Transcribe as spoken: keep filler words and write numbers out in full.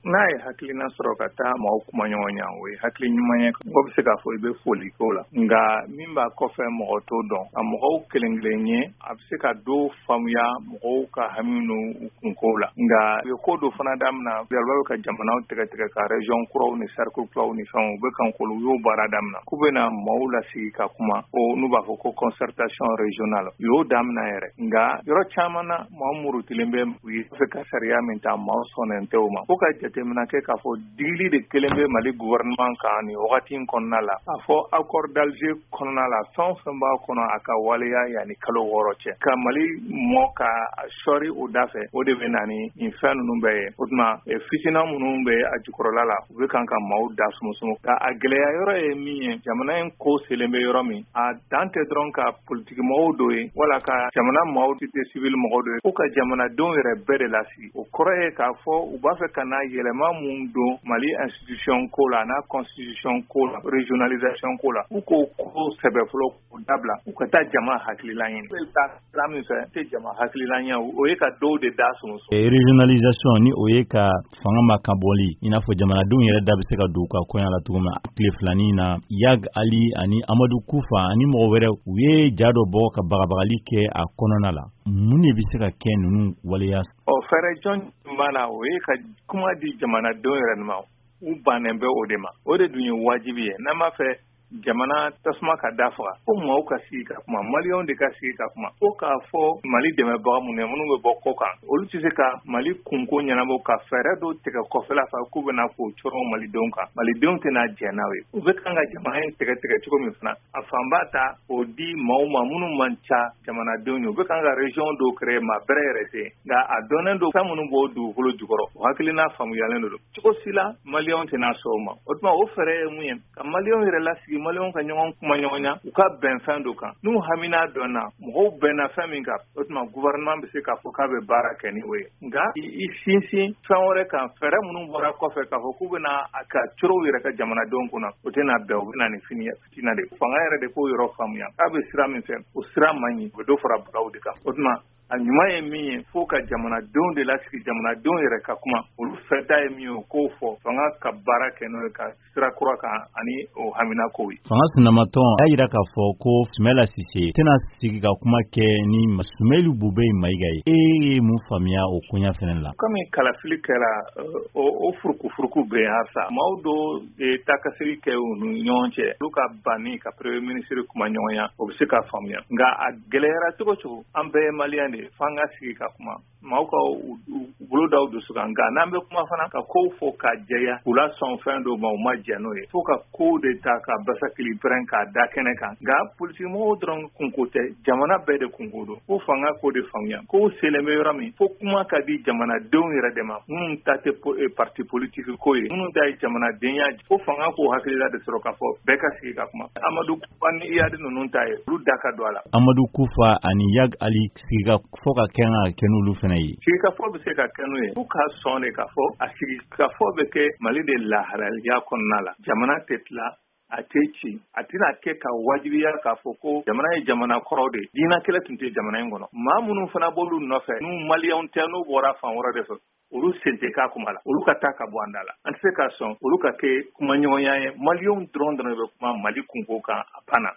n'a ye hakilina sɔrɔ ka taa maaw kuma ɲɔgɔn ɲɛ o ye hakili ɲuman ye mɔgɔ bɛ se k'a fɔ i bɛ foli k'o la nka min b'a kɔfɛ mɔgɔ t'o dɔn a mɔgɔw kelen kelen ye a bɛ se ka dɔ faamuya mɔgɔw ka hami n'u kunkow la nka u ye ko dɔ fana daminɛ yalaba bɛ ka jamanaw tigɛ tigɛ ka région kuraw ni cercle kuraw ni fɛnw u bɛ kan k'olu u y'o baara daminɛ k'u bɛna maaw lasigi ka kuma ko n'u b'a fɔ ko concertation régionale u y'o daminɛ yɛrɛ nka yɔrɔ caman na maaw murutilen bɛ u ye fɛ ka sariya min ta maaw sɔnnen tɛ o ma fo ka jateminɛ kɛ k'a fɔ digili de kelen bɛ Mali gouvernement kan nin wagati in kɔnɔna la a fɔ accord d'Alger kɔnɔna la fɛn o fɛn b'a kɔnɔ a ka waleya yanni kalo wɔɔrɔ cɛ ka Mali mɔ ka sɔri o da fɛ o de bɛ na ni nin fɛn ninnu bɛɛ ye o tuma fitina minnu bɛ a jukɔrɔla la u bɛ kan ka maaw da sumusumu ka a gɛlɛya yɔrɔ ye min ye jamana in ko selen bɛ yɔrɔ min a dan tɛ dɔrɔn ka politiki mɔgɔw dɔ ye wala ka jamana maaw tɛ civil mɔgɔw dɔ ye ko ka jamanadenw yɛrɛ bɛɛ de lasigi o kɔrɔ ye k'a fɔ u b'a fɛ ka na yɛlɛma mun don Mali institution ko la n'a constitution ko la régionalisation ko la u k'o ko sɛbɛ fɔlɔ k'o dabila u ka taa jama hakilila ɲini u taa sira min fɛ tɛ jama hakilila ɲɛ o ye ka dɔw de da sumusu régionalisation ni o ye ka fanga ma kan bɔli i n'a fɔ jamanadenw yɛrɛ da bɛ se ka don u ka kɔɲɔ la cogo min na tile filanin na Yag Ali ani Amadu Kufa ani mɔgɔ wɛrɛ u ye ja dɔ bɔ ka bagabagali kɛ a kɔnɔna la mun de bɛ se ka kɛ ninnu waleya ɔ fɛrɛ jɔn b'a la o ye ka kuma di jamanadenw yɛrɛ ma u bannen bɛ o de ma o de dun ye wajibi ye n'a ma fɛ jamana tasuma ka da faga ko maaw ka sigi ka kuma maliyɛnw de ka sigi ka kuma ko k'a fɔ Mali dɛmɛbaga minnu minnu bɛ bɔ kɔ kan olu tɛ se ka Mali kunko ɲɛnabɔ ka fɛɛrɛ dɔw tigɛ kɔfɛla fɛ k'u bɛna k'o cɔrɔ malidenw kan malidenw tɛna jɛn n'a ye u bɛ kan ka jamana in tigɛ tigɛ cogo min fana a fanba ta o di maaw ma minnu man ca jamanadenw ye u bɛ kan ka région dɔw créer maa bɛrɛ yɛrɛ tɛ nka a dɔnnen don fɛn minnu b'o dugukolo jukɔrɔ o hakilina faamuyalen don cogo si la maliyɛnw tɛna sɔn o ma o tuma o fɛɛrɛ ye mun ye ka maliyɛnw yɛrɛ lasigi maliyɛnw ka ɲɔgɔn kuma ɲɔgɔn ɲa u ka bɛn fɛn dɔ kan n'u hamina dɔnna mɔgɔw bɛnna fɛn min kan o tuma gouvernement bɛ se k'a fɔ k'a bɛ baara kɛ ni o ye nka i sinsin fɛn wɛrɛ kan fɛɛrɛ minnu bɔra kɔfɛ k'a fɔ k'u bɛna a ka corow yɛrɛ ka jamanadenw kunna o tɛna bɛn o bɛna ni fitina de fanga yɛrɛ de k'o yɔrɔ faamuya k'a bɛ sira min fɛ o sira man ɲi u bɛ dɔ fara bagaw de kan o tuma a ɲuman ye min ye fo ka jamanadenw de lasigi jamanadenw yɛrɛ ka kuma olu fɛta ye min ye o k'o fɔ fanga ka baara kɛ n'o ye ka sira kura kan ani o hamina kow ye fanga sinamatɔn y'a jira k'a fɔ ko Sumɛla Sise tɛna sigi ka kuma kɛ ni Sumɛli Bube Mayiga ye e ye mun faamuya o koɲa fɛnɛ la komi kalafili kɛra o furukufuruku bɛ yen halisa maaw dɔw ye taakasegi kɛ u ni ɲɔgɔn cɛ olu ka banni ka premier ministre kuma ɲɔgɔnya o bɛ se ka faamuya nka a gɛlɛyara cogo cogo an bɛɛ ye maliyɛn de f'an ka sigi ka kuma maaw ka bolo da u dusu kan nka n'an bɛ kuma fana ka kow fɔ ka jɛya u la sɔn fɛn dɔw ma u ma jɛ n'o ye fo ka kow de ta ka basakili pɛrɛn k'a da kɛnɛ kan nka politikimɔgɔw dɔrɔn kunko tɛ jamana bɛɛ de kunko don fo fanga k'o de faamuya kow selen bɛ yɔrɔ min fo kuma ka di jamanadenw yɛrɛ de ma minnu ta tɛ parti politique ko ye minnu ta ye jamanadenya fo fanga k'o hakilila de sɔrɔ k'a fɔ bɛɛ ka sigi ka kuma Amadu Kufa ni Iyadi ninnu ta ye olu da ka don a la Amadu Kufa ani Yag Ali sigi ka fɔ ka kɛ ka kɛ n'olu fana ye sigi ka fɔ bɛ se ka kɛ n'o ye fo k'a sɔn de ka fɔ a sigi ka fɔ bɛ kɛ Mali de lahalaya kɔnɔna la jamana tɛ tila a tɛ ci a tɛna kɛ ka wajibiya k'a fɔ ko jamana ye jamana kɔrɔ de diinɛ kɛlɛ tun tɛ jamana in kɔnɔ maa minnu fana b'olu nɔfɛ n'u maliyɛnw tɛ n'u bɔra fan wɛrɛ de fɛ olu sen tɛ k'a kuma la olu ka taa ka bɔ an da la an tɛ se k'a sɔn olu ka kɛ kumaɲɔgɔnya ye maliyɛnw dɔrɔn dɔrɔn bɛ kuma Mali kunko kan a panna